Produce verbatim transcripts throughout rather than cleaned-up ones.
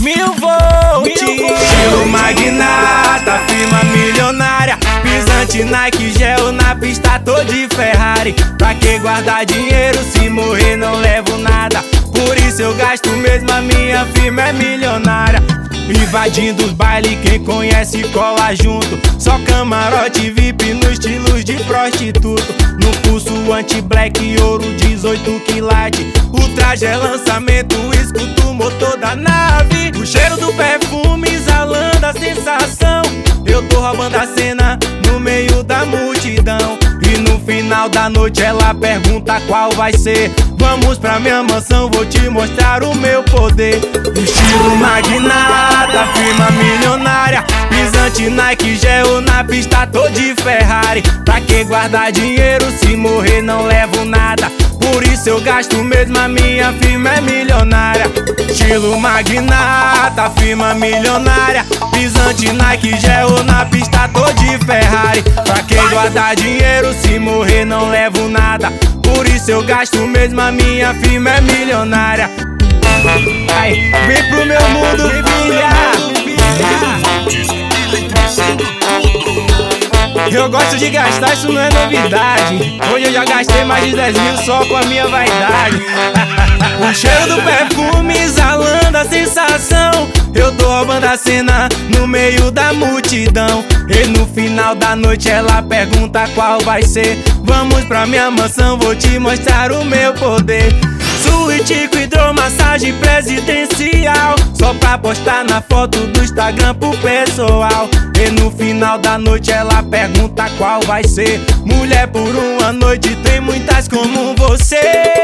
Mil volts. Estilo magnata, firma milionária, pisante Nike Gel, na pista tô de Ferrari. Pra que guardar dinheiro, se morrer não levo nada? Por isso eu gasto mesmo, a minha firma é milionária. Invadindo os bailes, quem conhece cola junto. Só camarote V I P no estilos de prostituto. No pulso anti-black, ouro dezoito quilates. O traje é lançamento, escuto o motor da nave. O cheiro do perfume exalando a sensação. Eu tô roubando a cena no meio da multidão. E no final da noite ela pergunta qual vai ser. Vamos pra minha mansão, vou te mostrar o meu poder. Estilo magnata, firma milionária, pisante Nike Gel, na pista tô de Ferrari. Pra que guardar dinheiro, se morrer não levo nada? Por isso eu gasto mesmo, a minha firma é milionária. Estilo magnata, firma milionária, pisante Nike Gel, na pista tô de Ferrari. Pra que guardar dinheiro, se morrer não levo nada? Por isso eu gasto mesmo, a minha firma é milionária. Ai, vem pro meu mundo, filha. Eu gosto de gastar, isso não é novidade. Hoje eu já gastei mais de dez mil só com a minha vaidade. O cheiro do perfume exalando a sensação. Eu tô roubando a cena no meio da multidão. E no final da noite ela pergunta qual vai ser. Vamos pra minha mansão, vou te mostrar o meu poder. Suíte com hidromassagem presidencial, só pra postar na foto do Instagram pro pessoal. E no final da noite ela pergunta qual vai ser. Mulher por uma noite, tem muitas como você.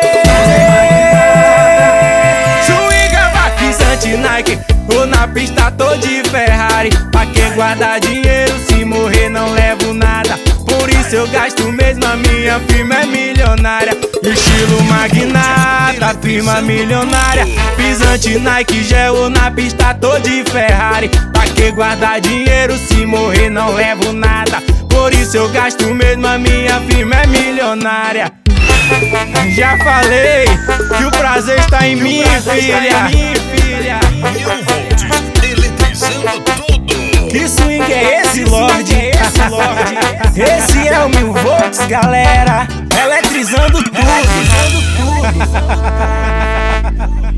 Swinga, pisante Nike, ou na pista tô de Ferrari. Pra que guardar dinheiro, se morrer não levo nada? Por isso eu gasto mesmo, a minha firma é milionária. Estilo magnata, firma milionária, pisante Nike Gel, na pista tô de Ferrari. Pra que guardar dinheiro, se morrer não levo nada? Por isso eu gasto mesmo, a minha firma é milionária. Já falei que o prazer está em mim, filha. Mil volts, eletrizando tudo. Que swing é esse, Lorde? Esse é o Mil Volts, galera. Eletrizando tudo.